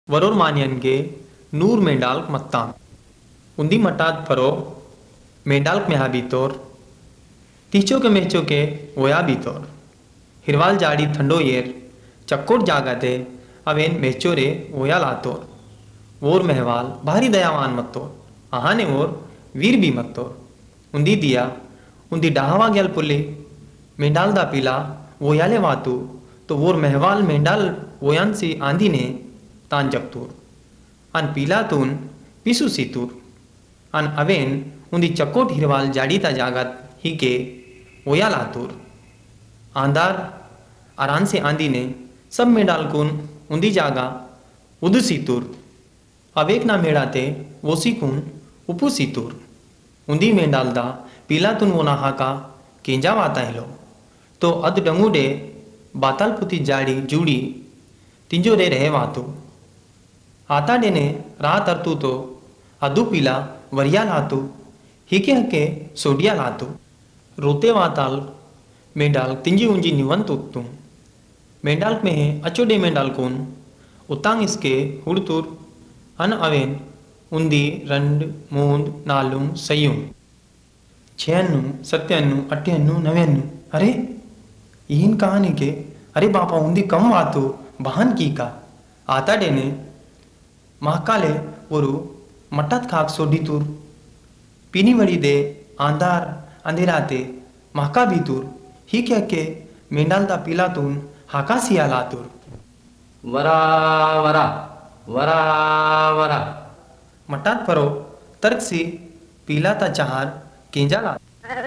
वरोर मानियनगे नूर मेंडाल्क मत्ता उन्दी मटात परो मेंडाल्क में बीतोर तीचो के मेचो के ओया बीतोर हिरवाल जाड़ी ठंडो येर चक्कोट जागते अवेन मेचोरे ओया लातोर वोर महवाल भारी दयावान मत्तोर आहाने ओर वीर भी मत्तोर उन्दी दिया उन्दी डाहवा ग्याल पुल्ले मेंडाल दा पीला ओयाले वातु तो वोर महवाल मेंडाल ओयान से आंधी ने तान जगतूर अन पीला तून पिसु सीतूर अन अवेन उन्दी चक्कोट हिरवाल जाड़ी ता जागत ही के ओया लातूर आंधार आरान से आंधी ने सब मेंडाल कुन उन्दी जागा उद सीतूर अवेक ना मेड़ाते वोसी कुन उपु सीतूर उन्दी मेंडाल दा पीला तुन वो हाका केंजा वाता हिलो तो अद डंगूडे बाताल पुती जाड़ी जूड़ी तिंजो रे रहे वातो आता डेने रात अरतू तो अदु पीला वरिया लातू हिके हके सोडिया लातू रोते वाताल मेंडाल तिंजी उंजी निवंत उत्तू मेंडाल में है अचोडे मेंडाल कौन उतांग इसके हुड़तुर अन अवेन उन्दी रंड मूंद नालुंग सयुं 96 97 98 99 अरे इन कहानी के अरे बापा उन्दी कम वातो बहन की का आता डेने महाकाले वरु मटत खाक सोडी तुर पीनी वड़ी दे आंधार अंधेराते महाका भी तुर ही क्या के मेंडाल दा पीला तुन हाका सिया लातुर वरा वरा वरा वरा मटात परो तर्क से पीला ता चाहार केंजा ला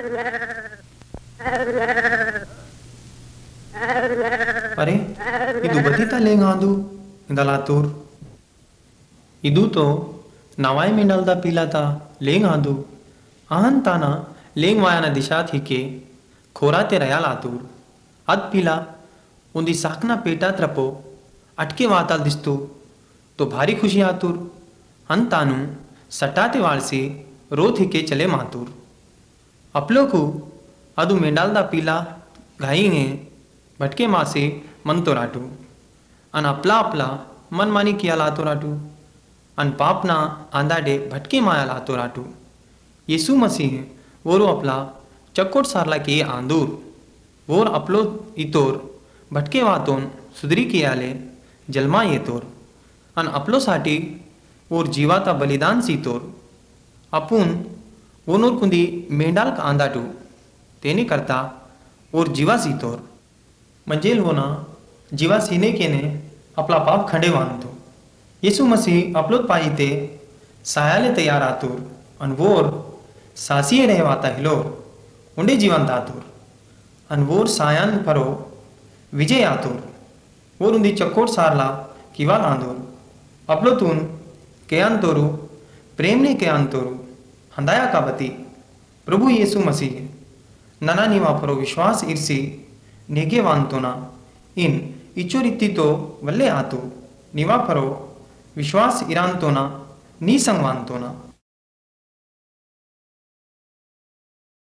अरे इदु बदी ता लेंग आंदू इंदलातुर इदु तो नवाय मेंडाल दा पीला ता लेंग आंदू आहन ताना लेंग वायाना दिशा थी के खोराते रया लातुर अद पीला उन्दी साकना पेटा त्रपो अटके वाताल दिस्तू तो भारी खुशी आतुर अंतानु सटाते वारसी रोथ ही के चले मातुर अपलो को अदु मेंडाल दा पीला घाई ने भटके मासे मन तो राटू अन अपला अपला मन मानी किया लातो राटू अन पापना आंदाडे भटके माया लातो राटू यीशु मसीह वोरो अपला चक्कोट सारला के आंदूर वोर अपलो इतोर भटके वातोन सुधरी कियाले जलमा ये तोर अन अपलो साठी ओर जीवाता बलिदान सी तोर अपून वोनोर कुंदी मेंडाल का आंदाटू तेने करता और जीवा सी तोर मंजेल वोना जीवा सीने के ने अपला पाप खंडे वांतो यीशु मसीह अपलोत पाई ते सायाले तैयार आतुर अन वोर सासिये रहवाता हिलो उंडे जीवन आतुर अन वोर सायान परो विजय आतुर वोर उंदी चक्कोट सारला किवा आंदोर अपलो तून केयान तोरु प्रेम ने केयान तोरु हंदाया का बती प्रभु यीशु मसीह नना निवा परो विश्वास इर्सी नेगे वांतोना इन इचोरित्ती तो वल्ले आतु निवा परो विश्वास इरांतोना नी संगवांतोना